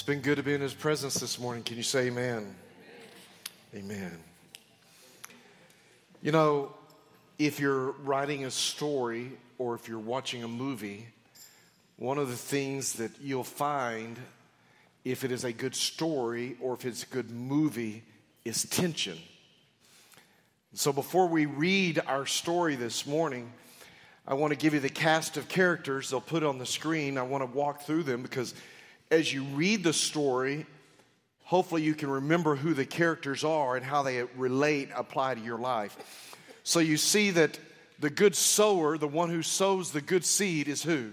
It's been good to be in His presence this morning. Can you say amen? Amen. You know, if you're writing a story or if you're watching a movie, one of the things that you'll find, if it is a good story or if it's a good movie, is tension. So before we read our story this morning, I want to give you the cast of characters. They'll put it on the screen. I want to walk through them because as you read the story, hopefully you can remember who the characters are and how they apply to your life. So you see that the good sower, the one who sows the good seed, is who?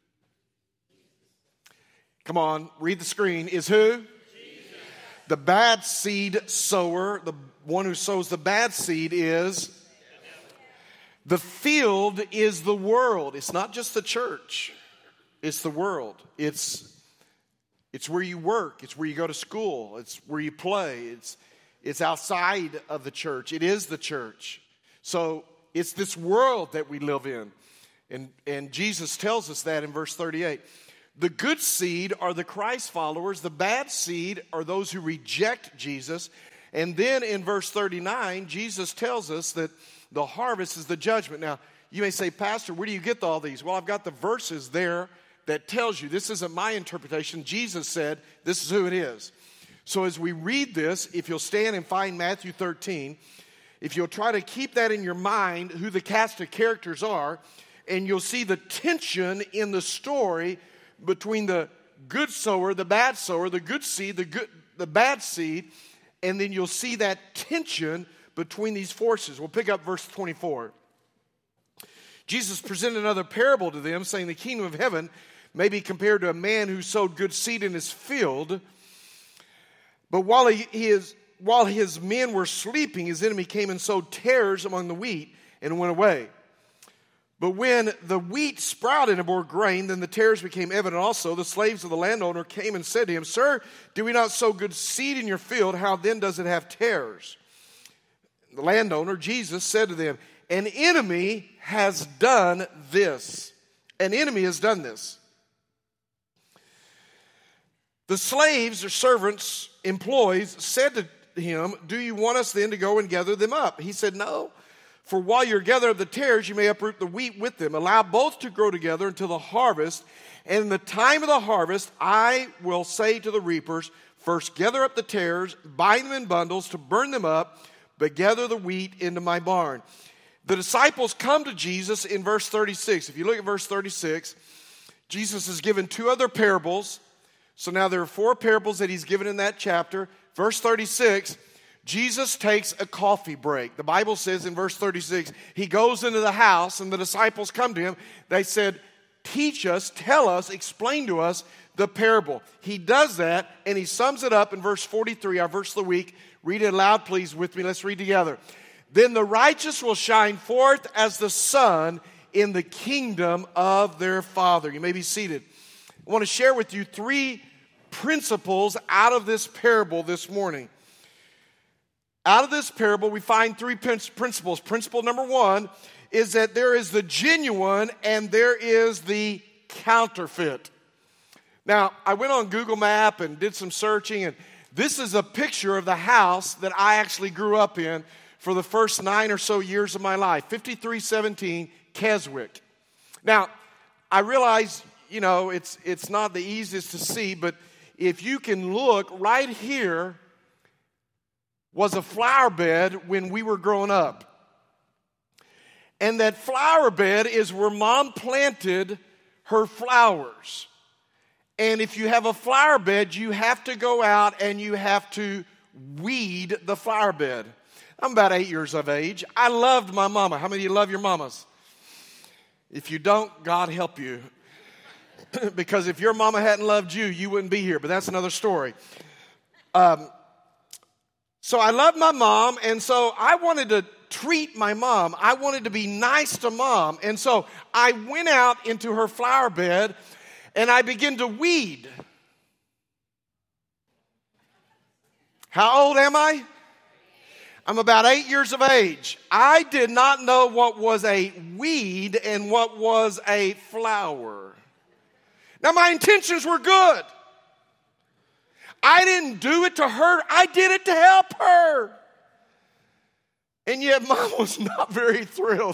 Come on, read the screen. Is who? Jesus. The bad seed sower, the one who sows the bad seed is? The field is the world. It's not just the church. It's the world. It's where you work. It's where you go to school. It's where you play. It's outside of the church. It is the church. So it's this world that we live in. And Jesus tells us that in verse 38. The good seed are the Christ followers. The bad seed are those who reject Jesus. And then in verse 39, Jesus tells us that the harvest is the judgment. Now, you may say, Pastor, where do you get all these? Well, I've got the verses there that tells you. This isn't my interpretation. Jesus said this is who it is. So as we read this, if you'll stand and find Matthew 13, if you'll try to keep that in your mind, who the cast of characters are, and you'll see the tension in the story between the good sower, the bad sower, the good seed, the bad seed, and then you'll see that tension between these forces. We'll pick up verse 24. Jesus presented another parable to them, saying the kingdom of heaven may be compared to a man who sowed good seed in his field. But while his men were sleeping, his enemy came and sowed tares among the wheat and went away. But when the wheat sprouted and bore grain, then the tares became evident also. The slaves of the landowner came and said to him, Sir, do we not sow good seed in your field? How then does it have tares? The landowner, Jesus, said to them, An enemy has done this. An enemy has done this. The slaves or servants, employees, said to him, Do you want us then to go and gather them up? He said, No. For while you're gathering the tares, you may uproot the wheat with them. Allow both to grow together until the harvest. And in the time of the harvest, I will say to the reapers, First gather up the tares, bind them in bundles to burn them up, but gather the wheat into my barn. The disciples come to Jesus in verse 36. If you look at verse 36, Jesus has given two other parables. So now there are four parables that he's given in that chapter. Verse 36, Jesus takes a coffee break. The Bible says in verse 36, he goes into the house and the disciples come to him. They said, Teach us, tell us, explain to us the parable. He does that and he sums it up in verse 43, our verse of the week. Read it aloud, please, with me. Let's read together. Then the righteous will shine forth as the sun in the kingdom of their Father. You may be seated. I want to share with you three principles out of this parable this morning. Out of this parable, we find three principles. Principle number one is that there is the genuine and there is the counterfeit. Now, I went on Google Map and did some searching, and this is a picture of the house that I actually grew up in for the first 9 or so years of my life, 5317 Keswick. Now, I realize, it's not the easiest to see, but if you can look, right here was a flower bed when we were growing up. And that flower bed is where Mom planted her flowers. And if you have a flower bed, you have to go out and you have to weed the flower bed. I'm about 8 years of age. I loved my mama. How many of you love your mamas? If you don't, God help you. Because if your mama hadn't loved you, you wouldn't be here. But that's another story. So I loved my mom, and so I wanted to treat my mom. I wanted to be nice to Mom. And so I went out into her flower bed, and I began to weed. How old am I? I'm about 8 years of age. I did not know what was a weed and what was a flower. Now, my intentions were good. I didn't do it to hurt. I did it to help her. And yet Mom was not very thrilled.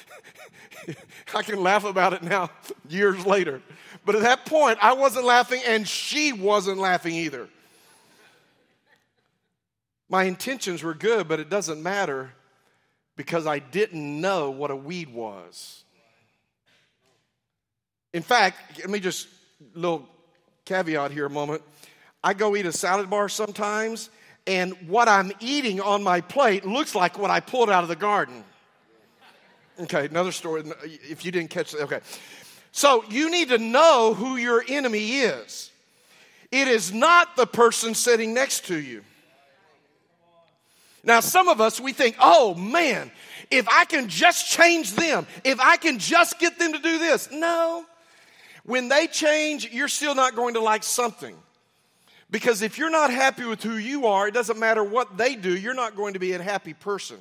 I can laugh about it now, years later. But at that point, I wasn't laughing and she wasn't laughing either. My intentions were good, but it doesn't matter because I didn't know what a weed was. In fact, let me just, little caveat here a moment. I go eat a salad bar sometimes, and what I'm eating on my plate looks like what I pulled out of the garden. Okay, another story, if you didn't catch that. Okay. So you need to know who your enemy is. It is not the person sitting next to you. Now, some of us, we think, oh, man, if I can just change them, if I can just get them to do this. No. When they change, you're still not going to like something. Because if you're not happy with who you are, it doesn't matter what they do, you're not going to be a happy person.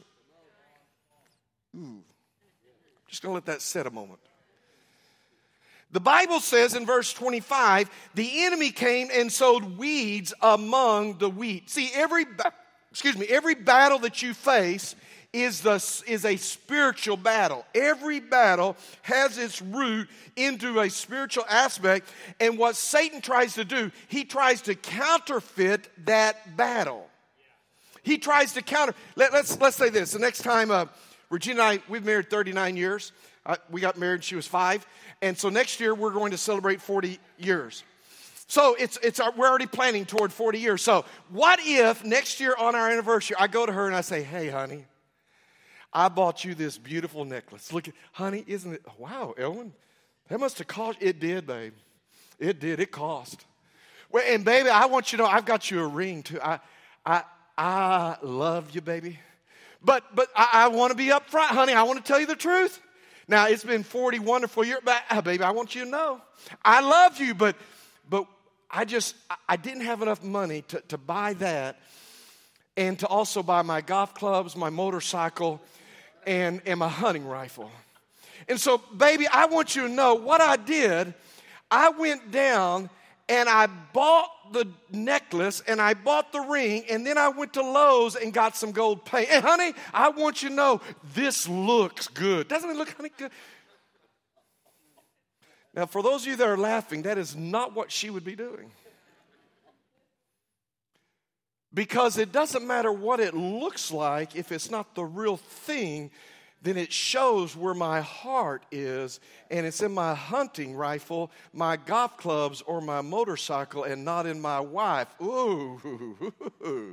Ooh. Just going to let that sit a moment. The Bible says in verse 25, the enemy came and sowed weeds among the wheat. See, every battle that you face is a spiritual battle. Every battle has its root into a spiritual aspect. And what Satan tries to do, he tries to counterfeit that battle. He tries to let's say this. The next time, Regina and I, we've married 39 years. We got married, she was 5. And so next year, we're going to celebrate 40 years. So we're already planning toward 40 years. So what if next year on our anniversary, I go to her and I say, hey, honey, I bought you this beautiful necklace. Look, honey, isn't it? Wow, Ellen, that must have cost. It did, babe. It did. It cost. Well, and baby, I want you to know I've got you a ring too. I love you, baby. But I want to be upfront, honey. I want to tell you the truth. Now, it's been 40 wonderful years, but baby, I want you to know I love you, but I didn't have enough money to buy that and to also buy my golf clubs, my motorcycle, and my hunting rifle. And so, baby, I want you to know what I did. I went down and I bought the necklace and I bought the ring, and then I went to Lowe's and got some gold paint. And honey, I want you to know this looks good. Doesn't it look, honey, good? Now, for those of you that are laughing, that is not what she would be doing. Because it doesn't matter what it looks like, if it's not the real thing, then it shows where my heart is, and it's in my hunting rifle, my golf clubs, or my motorcycle, and not in my wife. Ooh.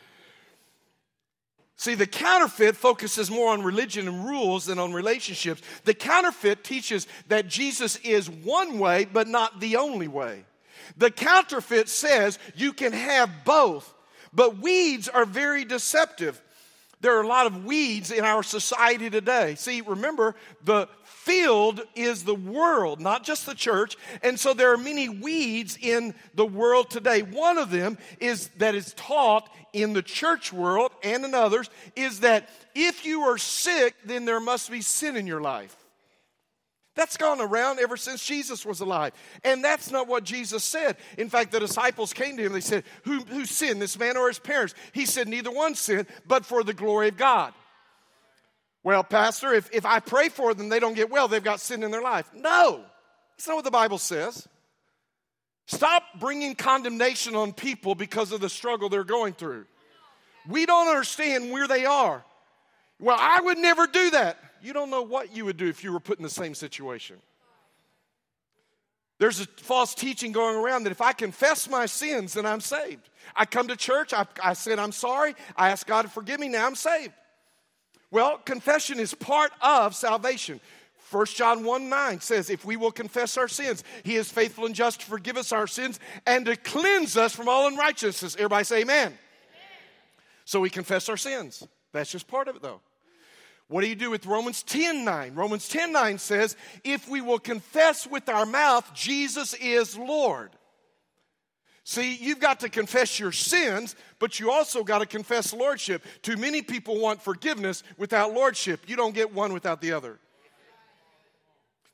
See, the counterfeit focuses more on religion and rules than on relationships. The counterfeit teaches that Jesus is one way, but not the only way. The counterfeit says you can have both, but weeds are very deceptive. There are a lot of weeds in our society today. See, remember, the field is the world, not just the church. And so there are many weeds in the world today. One of them is that is taught in the church world and in others is that if you are sick, then there must be sin in your life. That's gone around ever since Jesus was alive. And that's not what Jesus said. In fact, the disciples came to him. They said, who sinned, this man or his parents? He said, neither one sinned, but for the glory of God. Well, Pastor, if I pray for them, they don't get well. They've got sin in their life. No, that's not what the Bible says. Stop bringing condemnation on people because of the struggle they're going through. We don't understand where they are. Well, I would never do that. You don't know what you would do if you were put in the same situation. There's a false teaching going around that if I confess my sins, then I'm saved. I come to church, I said I'm sorry, I ask God to forgive me, now I'm saved. Well, confession is part of salvation. 1 John 1:9 says, if we will confess our sins, He is faithful and just to forgive us our sins and to cleanse us from all unrighteousness. Everybody say amen. So we confess our sins. That's just part of it, though. What do you do with Romans 10:9? Romans 10:9 says, if we will confess with our mouth, Jesus is Lord. See, you've got to confess your sins, but you also got to confess lordship. Too many people want forgiveness without lordship. You don't get one without the other.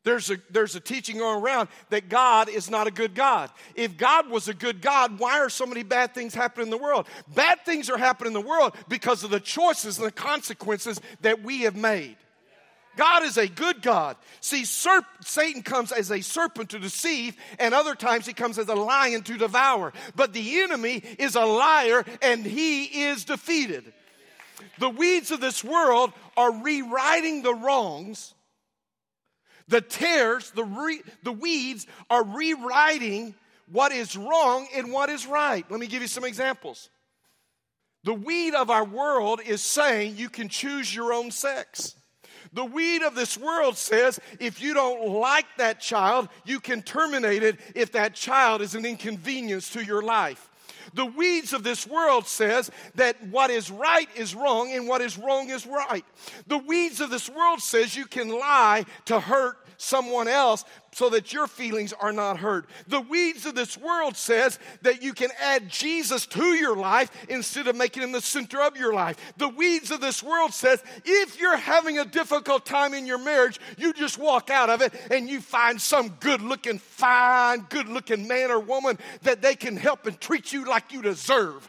There's a teaching going around that God is not a good God. If God was a good God, why are so many bad things happening in the world? Bad things are happening in the world because of the choices and the consequences that we have made. God is a good God. See, Satan comes as a serpent to deceive, and other times he comes as a lion to devour. But the enemy is a liar, and he is defeated. The weeds of this world are rewriting the wrongs. The tares, the weeds are rewriting what is wrong and what is right. Let me give you some examples. The weed of our world is saying you can choose your own sex. The weed of this world says if you don't like that child, you can terminate it if that child is an inconvenience to your life. The weeds of this world says that what is right is wrong and what is wrong is right. The weeds of this world says you can lie to hurt someone else so that your feelings are not hurt. The weeds of this world says that you can add Jesus to your life instead of making him the center of your life. The weeds of this world says if you're having a difficult time in your marriage, you just walk out of it and you find some good-looking, fine, good-looking man or woman that they can help and treat you like you deserve.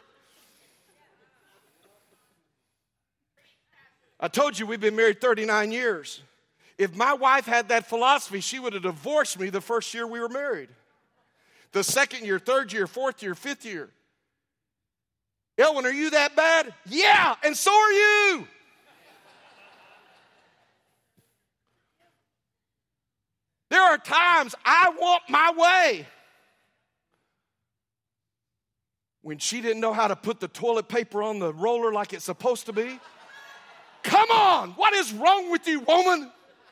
I told you we've been married 39 years. If my wife had that philosophy, she would have divorced me the first year we were married. The second year, third year, fourth year, fifth year. Elwin, are you that bad? Yeah, and so are you. There are times I want my way. When she didn't know how to put the toilet paper on the roller like it's supposed to be. Come on, what is wrong with you, woman?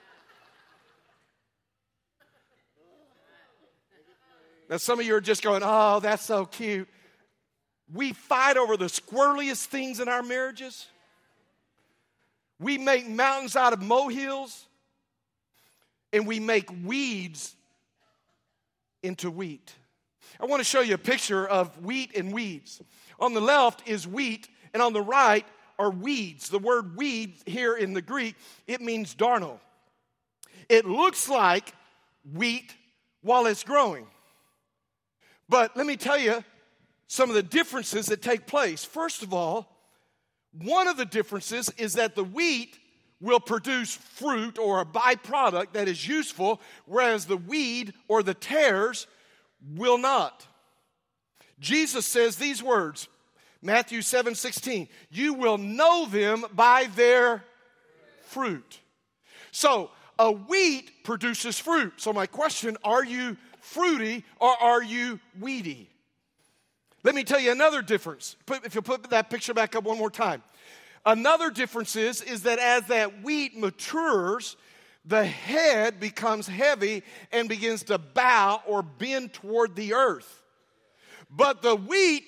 Now, some of you are just going, oh, that's so cute. We fight over the squirreliest things in our marriages. We make mountains out of molehills. And we make weeds into wheat. I want to show you a picture of wheat and weeds. On the left is wheat, and on the right are weeds. The word weed here in the Greek, it means darno. It looks like wheat while it's growing. But let me tell you some of the differences that take place. First of all, one of the differences is that the wheat will produce fruit or a byproduct that is useful, whereas the weed or the tares will not. Jesus says these words, Matthew 7:16, you will know them by their fruit. So a wheat produces fruit. So my question, are you fruity or are you weedy? Let me tell you another difference. If you put that picture back up one more time. Another difference is that as that wheat matures, the head becomes heavy and begins to bow or bend toward the earth. But the weed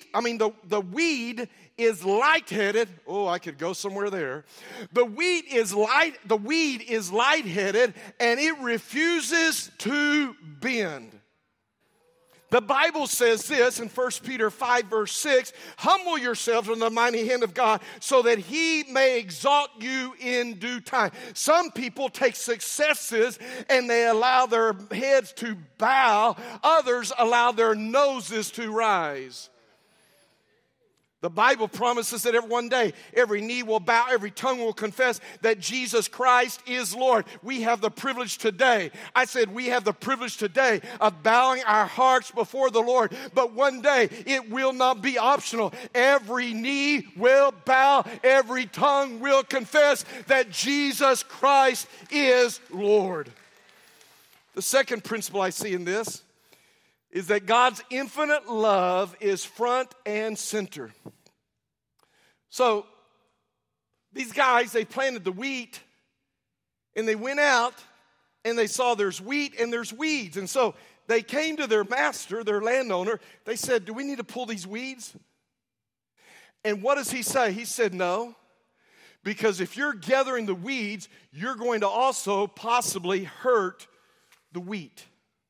is light-headed. Oh, I could go somewhere there. The weed is light-headed and it refuses to bend. The Bible says this in 1 Peter 5, verse 6, humble yourselves under the mighty hand of God so that he may exalt you in due time. Some people take successes and they allow their heads to bow. Others allow their noses to rise. The Bible promises that one day every knee will bow, every tongue will confess that Jesus Christ is Lord. We have the privilege today. I said we have the privilege today of bowing our hearts before the Lord. But one day it will not be optional. Every knee will bow, every tongue will confess that Jesus Christ is Lord. The second principle I see in this is that God's infinite love is front and center. So, these guys, they planted the wheat, and they went out, and they saw there's wheat and there's weeds. And so, they came to their master, their landowner. They said, do we need to pull these weeds? And what does he say? He said, no, because if you're gathering the weeds, you're going to also possibly hurt the wheat.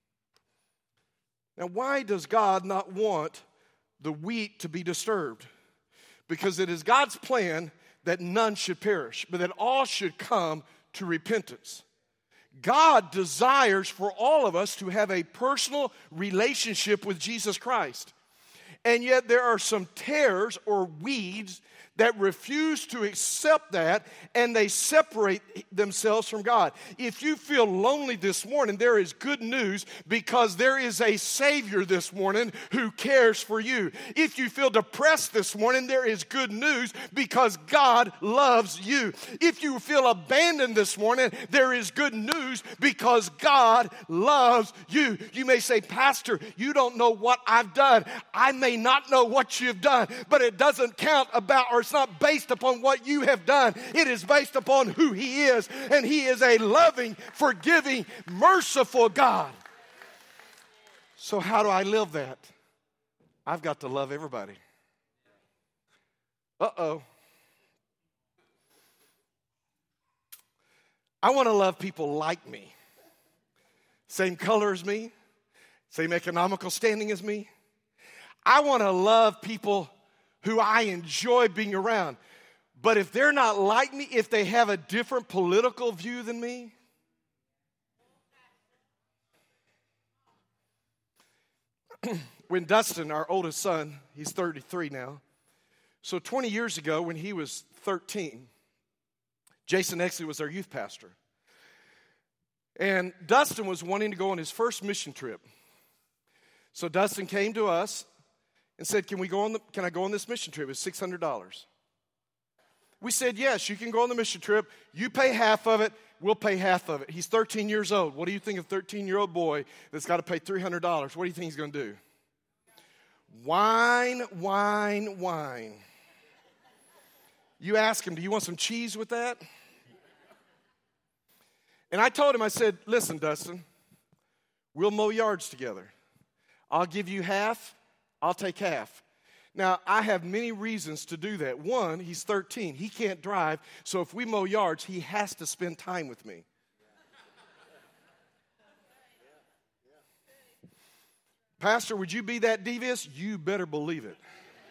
Now, why does God not want the wheat to be disturbed? Because it is God's plan that none should perish, but that all should come to repentance. God desires for all of us to have a personal relationship with Jesus Christ. And yet there are some tares or weeds that refuse to accept that, and they separate themselves from God. If you feel lonely this morning, there is good news, because there is a Savior this morning who cares for you. If you feel depressed this morning, there is good news, because God loves you. If you feel abandoned this morning, there is good news, because God loves you. You may say, Pastor, you don't know what I've done. I may not know what you've done, but it doesn't count about, or it's not based upon what you have done. It is based upon who He is. And He is a loving, forgiving, merciful God. So how do I live that? I've got to love everybody. Uh-oh. I want to love people like me. Same color as me. Same economical standing as me. I want to love people who I enjoy being around. But if they're not like me, if they have a different political view than me, when Dustin, our oldest son, he's 33 now. So 20 years ago when he was 13, Jason Exley was our youth pastor. And Dustin was wanting to go on his first mission trip. So Dustin came to us and said, can I go on this mission trip? It's $600. We said, yes, you can go on the mission trip. You pay half of it. We'll pay half of it. He's 13 years old. What do you think of a 13-year-old boy that's got to pay $300? What do you think he's going to do? Whine, whine, whine. You ask him, do you want some cheese with that? And I told him, I said, listen, Dustin, we'll mow yards together. I'll give you half. I'll take half. Now, I have many reasons to do that. One, he's 13. He can't drive, so if we mow yards, he has to spend time with me. Pastor, would you be that devious? You better believe it.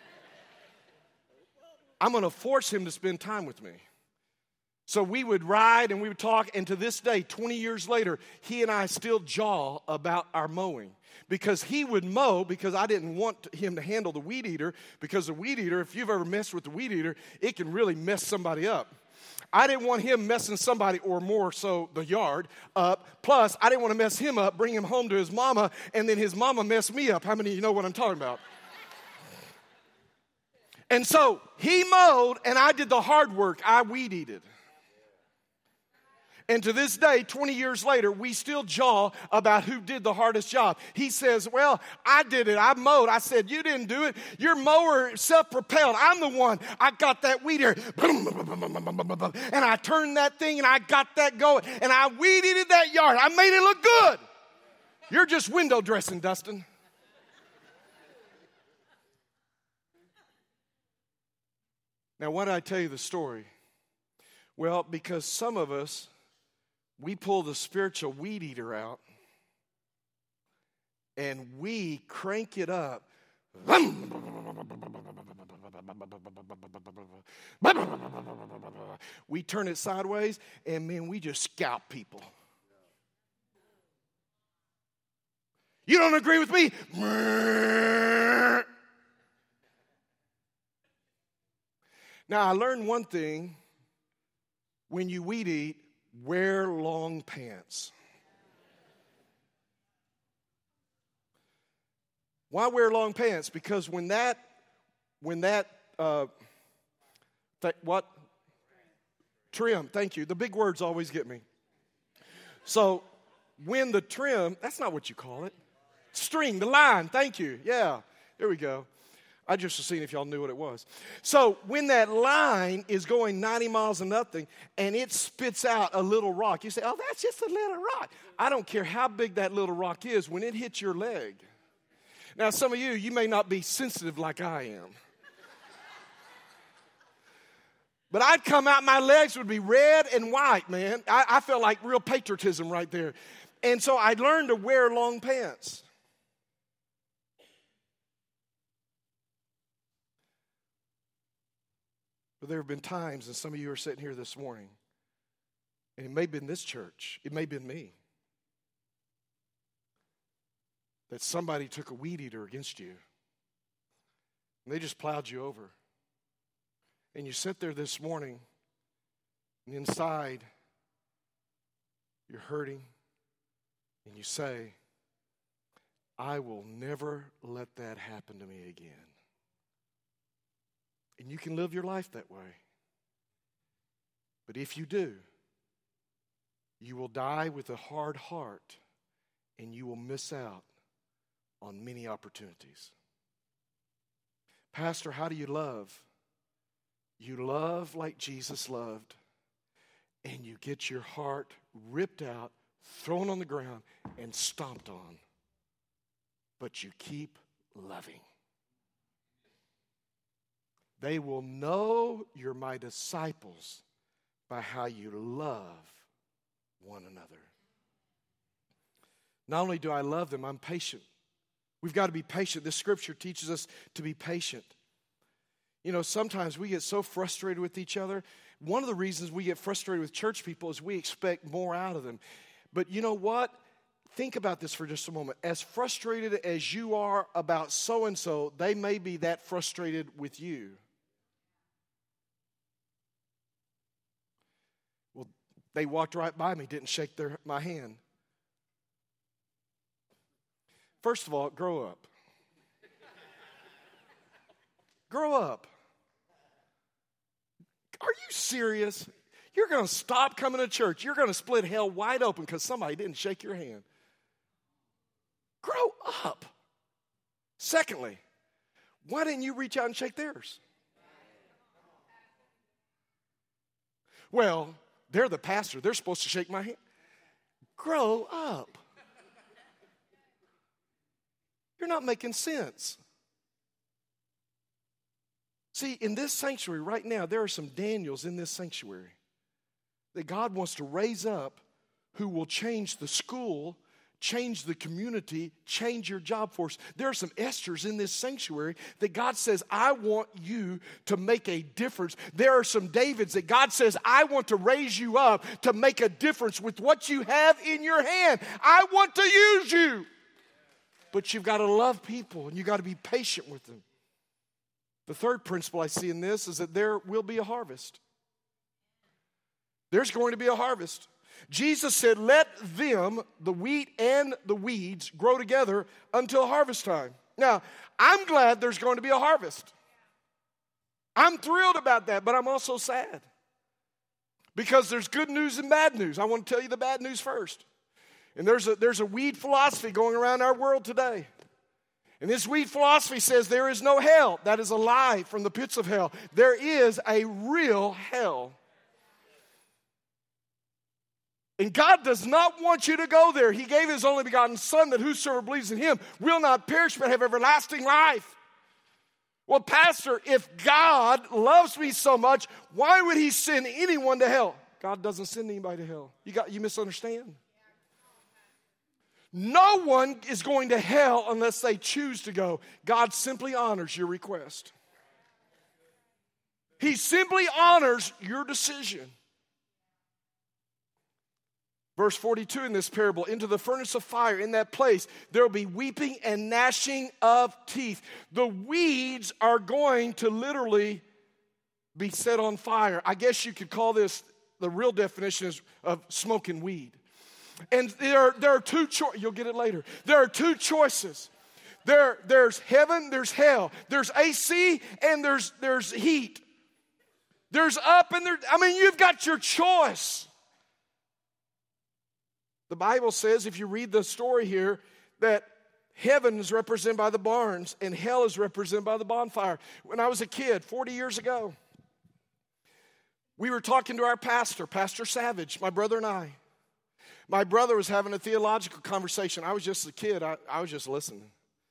I'm going to force him to spend time with me. So we would ride and we would talk, and to this day, 20 years later, he and I still jaw about our mowing. Because he would mow, because I didn't want him to handle the weed eater, because the weed eater, if you've ever messed with the weed eater, it can really mess somebody up. I didn't want him messing somebody, or more so the yard, up. Plus, I didn't want to mess him up, bring him home to his mama, and then his mama mess me up. How many of you know what I'm talking about? And so he mowed, and I did the hard work. I weed eated. And to this day, 20 years later, we still jaw about who did the hardest job. He says, well, I did it. I mowed. I said, you didn't do it. Your mower self-propelled. I'm the one. I got that weed eater. And I turned that thing and I got that going. And I weed eated that yard. I made it look good. You're just window dressing, Dustin. Now, why did I tell you the story? Well, because some of us, we pull the spiritual weed eater out and we crank it up. We turn it sideways and man, we just scalp people. You don't agree with me? Now, I learned one thing. When you weed eat, wear long pants. Why wear long pants? Because when that trim, thank you. The big words always get me. So when the trim, that's not what you call it. String, the line, thank you. Yeah, there we go. I just was seeing if y'all knew what it was. So when that line is going 90 miles an hour and it spits out a little rock, you say, oh, that's just a little rock. I don't care how big that little rock is when it hits your leg. Now, some of you may not be sensitive like I am. But I'd come out, my legs would be red and white, man. I felt like real patriotism right there. And so I learned to wear long pants. But there have been times, and some of you are sitting here this morning, And it may have been this church. It may have been me. That somebody took a weed eater against you. And they just plowed you over. And you sit there this morning, and inside, you're hurting, and you say, I will never let that happen to me again. And you can live your life that way. But if you do, you will die with a hard heart, and you will miss out on many opportunities. Pastor, how do you love? You love like Jesus loved, and you get your heart ripped out, thrown on the ground, and stomped on. But you keep loving. They will know you're my disciples by how you love one another. Not only do I love them, I'm patient. We've got to be patient. This scripture teaches us to be patient. You know, sometimes we get so frustrated with each other. One of the reasons we get frustrated with church people is we expect more out of them. But you know what? Think about this for just a moment. As frustrated as you are about so-and-so, they may be that frustrated with you. Well, they walked right by me, didn't shake my hand. First of all, grow up. Grow up. Are you serious? You're going to stop coming to church. You're going to split hell wide open because somebody didn't shake your hand. Grow up. Secondly, why didn't you reach out and shake theirs? Well, they're the pastor. They're supposed to shake my hand. Grow up. You're not making sense. See, in this sanctuary right now, there are some Daniels in this sanctuary that God wants to raise up who will change the school, change the community, change your job force. There are some Esthers in this sanctuary that God says, I want you to make a difference. There are some Davids that God says, I want to raise you up to make a difference with what you have in your hand. I want to use you. But you've got to love people and you've got to be patient with them. The third principle I see in this is that there will be a harvest. There's going to be a harvest. Jesus said, let them, the wheat and the weeds, grow together until harvest time. Now, I'm glad there's going to be a harvest. I'm thrilled about that, but I'm also sad. Because there's good news and bad news. I want to tell you the bad news first. And there's a weed philosophy going around our world today. And this weed philosophy says there is no hell. That is a lie from the pits of hell. There is a real hell. And God does not want you to go there. He gave His only begotten Son that whosoever believes in Him will not perish but have everlasting life. Well, Pastor, if God loves me so much, why would He send anyone to hell? God doesn't send anybody to hell. You misunderstand. No one is going to hell unless they choose to go. God simply honors your request. He simply honors your decision. Verse 42 in this parable, into the furnace of fire, in that place, there will be weeping and gnashing of teeth. The weeds are going to literally be set on fire. I guess you could call this, the real definition of smoking weed. And there are two choices. You'll get it later. There are two choices. There's heaven, there's hell. There's AC and there's heat. There's up and there. I mean, you've got your choice. The Bible says, if you read the story here, that heaven is represented by the barns and hell is represented by the bonfire. When I was a kid, 40 years ago, we were talking to our pastor, Pastor Savage, my brother and I. My brother was having a theological conversation. I was just a kid. I was just listening.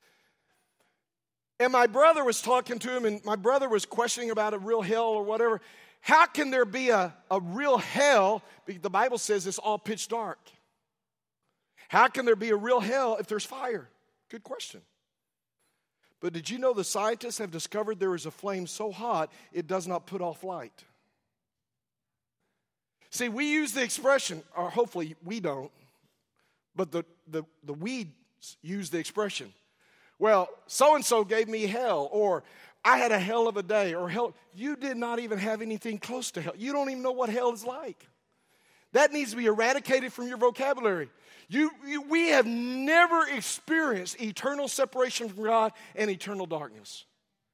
And my brother was talking to him, and my brother was questioning about a real hell or whatever. How can there be a real hell? The Bible says it's all pitch dark. How can there be a real hell if there's fire? Good question. But did you know the scientists have discovered there is a flame so hot it does not put off light? See, we use the expression, or hopefully we don't, but the weeds use the expression. Well, so-and-so gave me hell, or I had a hell of a day, or hell. You did not even have anything close to hell. You don't even know what hell is like. That needs to be eradicated from your vocabulary. We have never experienced eternal separation from God and eternal darkness.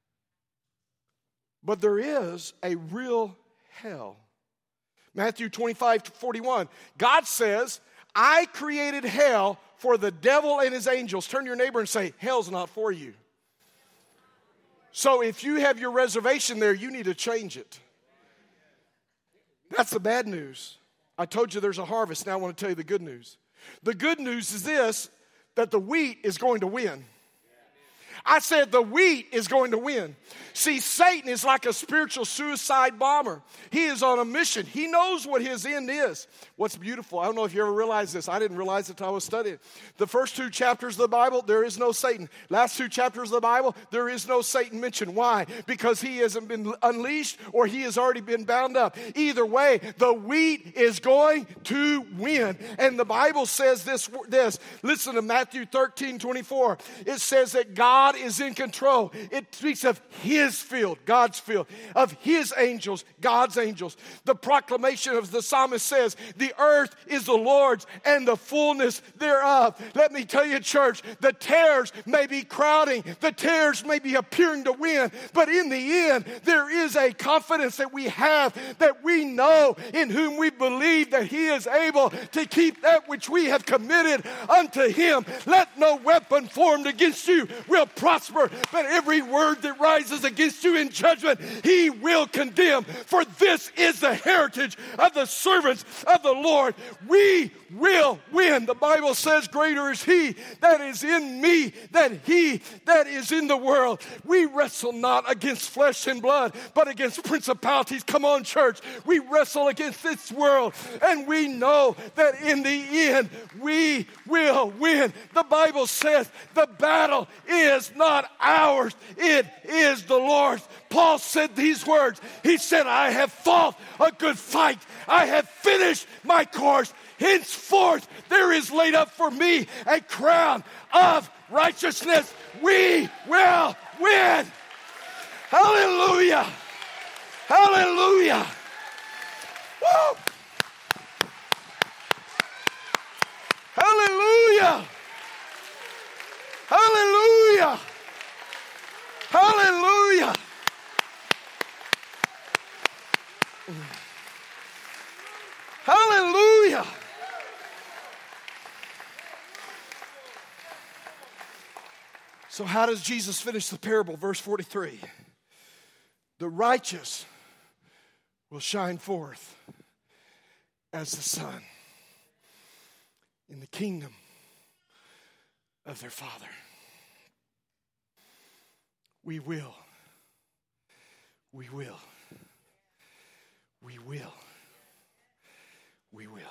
But there is a real hell. Matthew 25:41. God says, I created hell for the devil and his angels. Turn to your neighbor and say, hell's not for you. So if you have your reservation there, you need to change it. That's the bad news. I told you there's a harvest. Now I want to tell you the good news. The good news is this, that the wheat is going to win. I said the wheat is going to win. See, Satan is like a spiritual suicide bomber. He is on a mission. He knows what his end is. What's beautiful, I don't know if you ever realized this. I didn't realize it until I was studying. The first 2 chapters of the Bible, there is no Satan. Last 2 chapters of the Bible, there is no Satan mentioned. Why? Because he hasn't been unleashed or he has already been bound up. Either way, the wheat is going to win. And the Bible says this. Listen to Matthew 13:24. It says that God is in control. It speaks of his field, God's field, of his angels, God's angels. The proclamation of the psalmist says, the earth is the Lord's and the fullness thereof. Let me tell you, church, the tares may be crowding, the tares may be appearing to win, but in the end, there is a confidence that we have, that we know in whom we believe that he is able to keep that which we have committed unto him. Let no weapon formed against you will prosper, but every word that rises against you in judgment, he will condemn. For this is the heritage of the servants of the Lord. We will win. The Bible says, greater is he that is in me than he that is in the world. We wrestle not against flesh and blood, but against principalities. Come on, church. We wrestle against this world, and we know that in the end, we will win. The Bible says the battle is not ours, it is the Lord's. Paul said these words. He said, I have fought a good fight. I have finished my course. Henceforth, there is laid up for me a crown of righteousness. We will win. Hallelujah. Hallelujah. Woo. Hallelujah. Hallelujah. Hallelujah. Hallelujah. So how does Jesus finish the parable? Verse 43. The righteous will shine forth as the sun in the kingdom of their Father. We will. We will. We will. We will.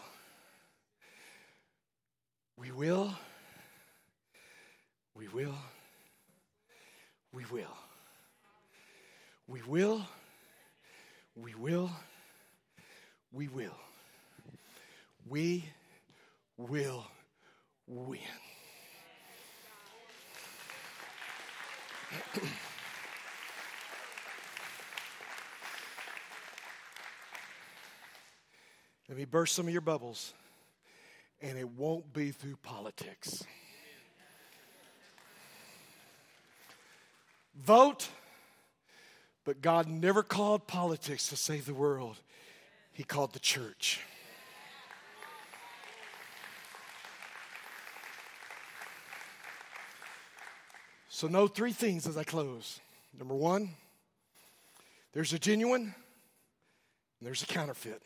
We will. We will. We will. We will. We will. We will. We will win. Let me burst some of your bubbles, and it won't be through politics. Vote, but God never called politics to save the world. He called the church. So know 3 things as I close. Number 1, there's a genuine and there's a counterfeit.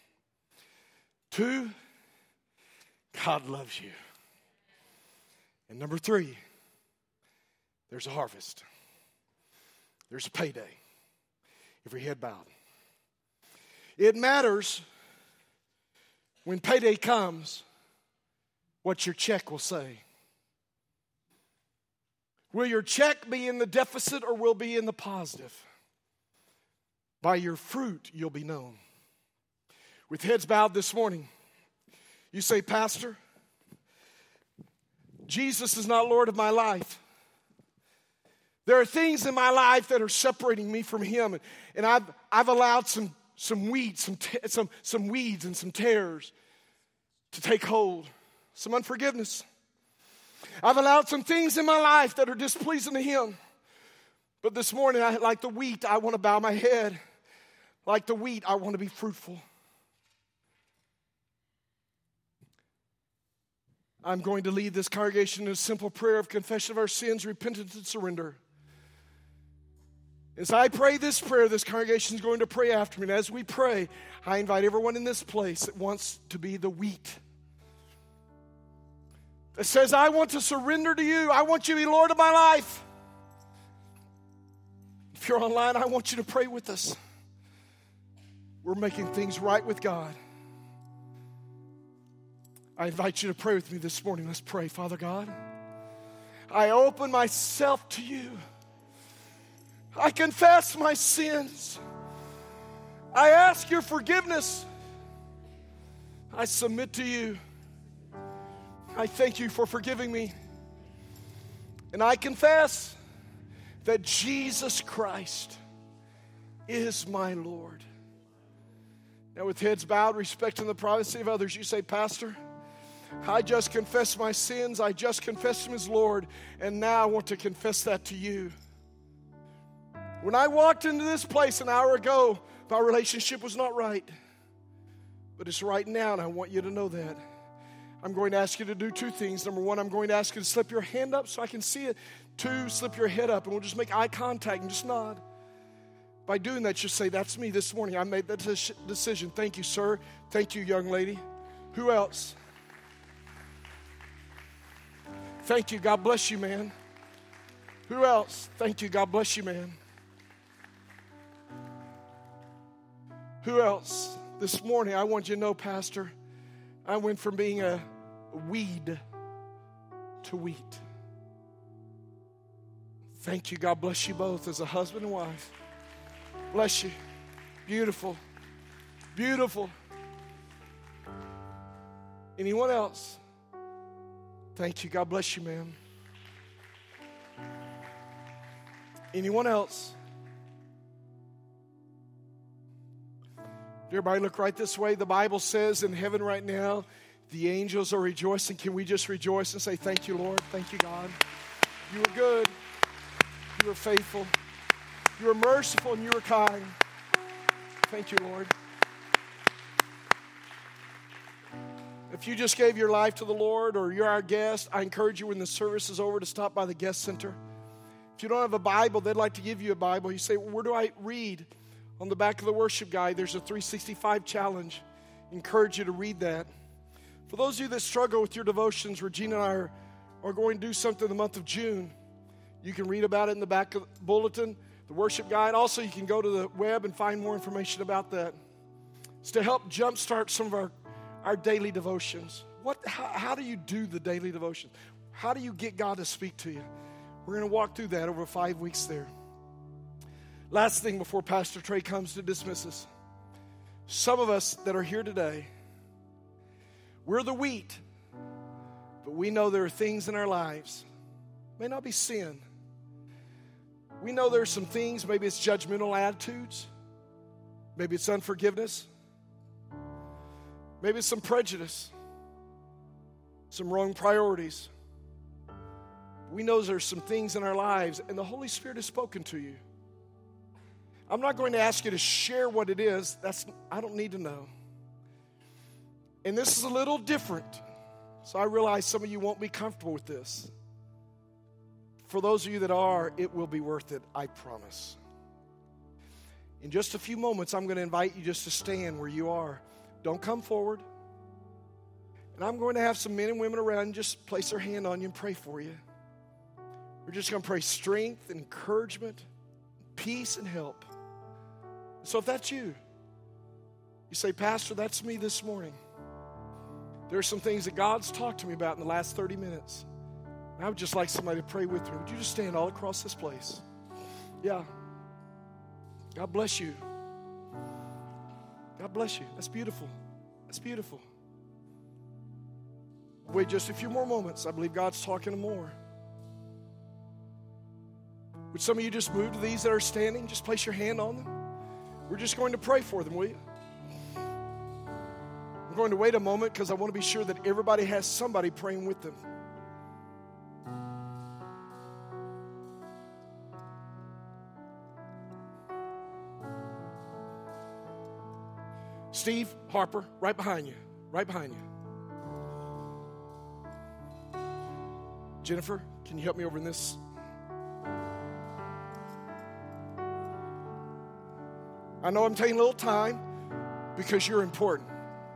2, God loves you. And number 3, there's a harvest. There's a payday. Every head bowed. It matters when payday comes what your check will say. Will your check be in the deficit or will be in the positive? By your fruit you'll be known. With heads bowed this morning, you say, Pastor, Jesus is not Lord of my life. There are things in my life that are separating me from Him, and I've allowed some weeds and some tares to take hold, some unforgiveness. I've allowed some things in my life that are displeasing to Him. But this morning, like the wheat, I want to bow my head. Like the wheat, I want to be fruitful. I'm going to lead this congregation in a simple prayer of confession of our sins, repentance, and surrender. As I pray this prayer, this congregation is going to pray after me. And as we pray, I invite everyone in this place that wants to be the wheat, that says, I want to surrender to you. I want you to be Lord of my life. If you're online, I want you to pray with us. We're making things right with God. I invite you to pray with me this morning. Let's pray. Father God, I open myself to you. I confess my sins. I ask your forgiveness. I submit to you. I thank you for forgiving me. And I confess that Jesus Christ is my Lord. Now, with heads bowed, respecting the privacy of others, you say, Pastor, I just confessed my sins. I just confessed Him as Lord. And now I want to confess that to you. When I walked into this place an hour ago, my relationship was not right. But it's right now, and I want you to know that. I'm going to ask you to do two things. Number one, I'm going to ask you to slip your hand up so I can see it. Two, slip your head up, and we'll just make eye contact and just nod. By doing that, just say, that's me this morning. I made that decision. Thank you, sir. Thank you, young lady. Who else? Thank you. God bless you, man. Who else? Thank you. God bless you, man. Who else? This morning, I want you to know, Pastor, I went from being a weed to wheat. Thank you. God bless you both as a husband and wife. Bless you. Beautiful. Beautiful. Anyone else? Thank you. God bless you, ma'am. Anyone else? Everybody look right this way. The Bible says in heaven right now, the angels are rejoicing. Can we just rejoice and say, thank you, Lord. Thank you, God. You were good. You were faithful. You were merciful and you were kind. Thank you, Lord. If you just gave your life to the Lord or you're our guest, I encourage you when the service is over to stop by the guest center. If you don't have a Bible, they'd like to give you a Bible. You say, well, where do I read? On the back of the worship guide, there's a 365 challenge. I encourage you to read that. For those of you that struggle with your devotions, Regina and I are going to do something in the month of June. You can read about it in the back of the bulletin, the worship guide. Also, you can go to the web and find more information about that. It's to help jumpstart some of our daily devotions. How do you do the daily devotions? How do you get God to speak to you? We're going to walk through that over 5 weeks there. Last thing before Pastor Trey comes to dismiss us. Some of us that are here today, we're the wheat, but we know there are things in our lives. May not be sin. We know there are some things, maybe it's judgmental attitudes. Maybe it's unforgiveness. Maybe it's some prejudice. Some wrong priorities. We know there's some things in our lives, and the Holy Spirit has spoken to you. I'm not going to ask you to share what it is. I don't need to know. And this is a little different. So I realize some of you won't be comfortable with this. For those of you that are, it will be worth it, I promise. In just a few moments, I'm going to invite you just to stand where you are. Don't come forward. And I'm going to have some men and women around just place their hand on you and pray for you. We're just going to pray strength, encouragement, peace, and help. So if that's you, you say, Pastor, that's me this morning. There are some things that God's talked to me about in the last 30 minutes. And I would just like somebody to pray with me. Would you just stand all across this place? Yeah. God bless you. God bless you. That's beautiful. That's beautiful. Wait just a few more moments. I believe God's talking to more. Would some of you just move to these that are standing? Just place your hand on them. We're just going to pray for them, will you? I'm going to wait a moment because I want to be sure that everybody has somebody praying with them. Steve Harper, right behind you. Right behind you. Jennifer, can you help me over in this? I know I'm taking a little time because you're important.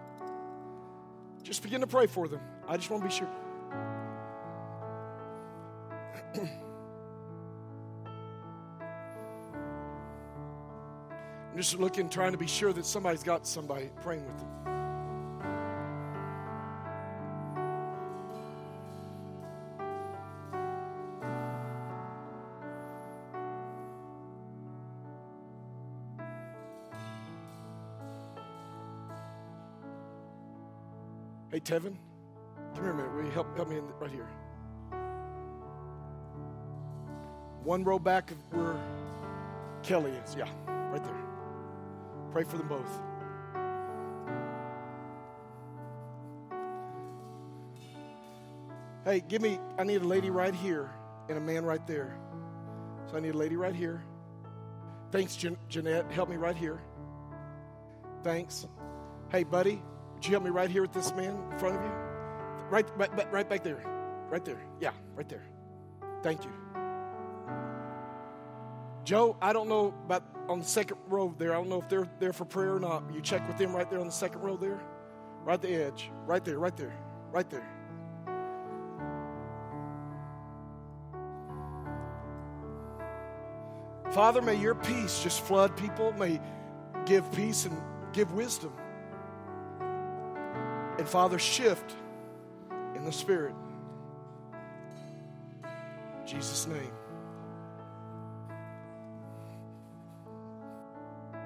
Just begin to pray for them. I just want to be sure. I'm just looking, trying to be sure that somebody's got somebody praying with them. Hey, Tevin, come here a minute. Will you help me in right here? One row back of where Kelly is. Yeah, right there. Pray for them both. Hey, I need a lady right here and a man right there. So I need a lady right here. Thanks, Jeanette. Help me right here. Thanks. Hey, buddy. Would you help me right here with this man in front of you? Right back there. Right there. Yeah, right there. Thank you. Joe, I don't know about on the second row there. I don't know if they're there for prayer or not. You check with them right there on the second row there. Right at the edge. Right there, right there, right there. Father, may your peace just flood people. May give peace and give wisdom. And Father, shift in the Spirit. In Jesus' name.